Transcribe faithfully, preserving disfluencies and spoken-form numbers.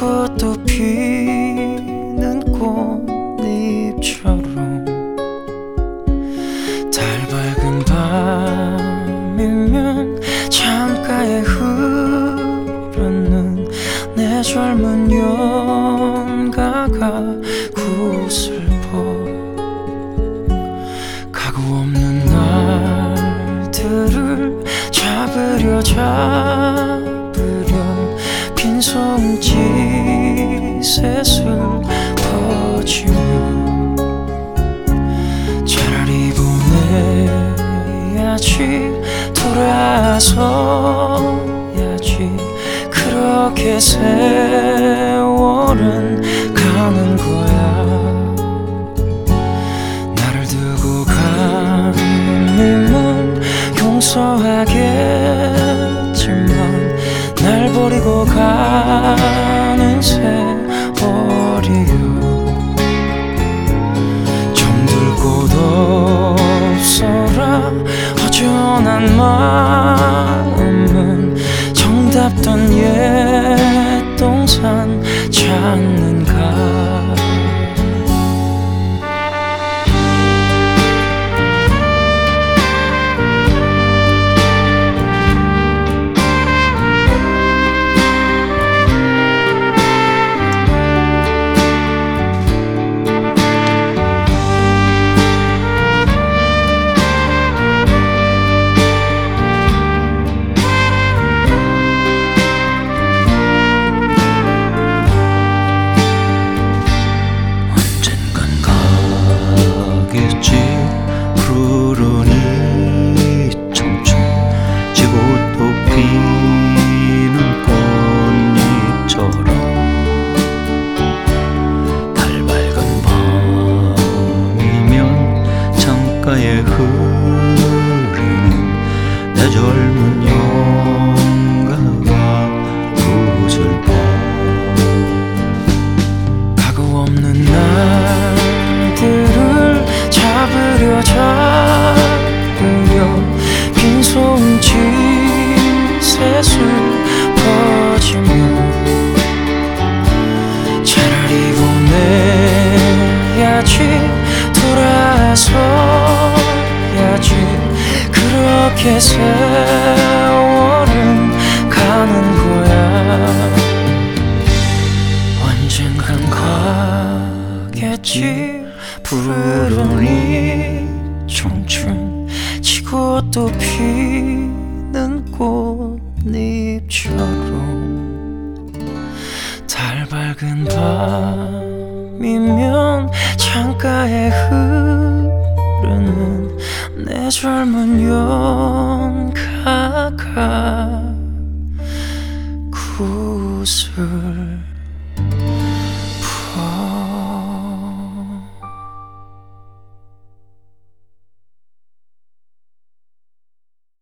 지고 또 피는 꽃잎처럼 달 밝은 밤이면 창가에 흐르는 내 젊은 연가가 구슬퍼 가구 없는 날들을 잡으려 잡으려 빈손짓 셋을 퍼지며 차라리 보내야지 돌아서야지 그렇게 세월은 가는 거야. 나를 두고 간 님은 용서하겠지만 날 버리고 가는 세월이요 정들 곳 없어라 허전한 마음은 정답던 옛 동산 찾는가. 푸른 이 청춘 지고 또 피는 꽃잎처럼 달 밝은 밤이면 창가에 흐르는 내 젊은 연가가 구슬퍼 가구 없는 날들을 잡으려 잡으려 빈손짓 셋을 퍼지며 차라리 보내야지 돌아서야지 그렇게 세월은 가는 거야. 언젠간 가겠지 푸른 이 청춘 지고 또 피는 꽃잎처럼 달 밝은 밤이면 창가에 흐르는 내 젊은 연가가 구슬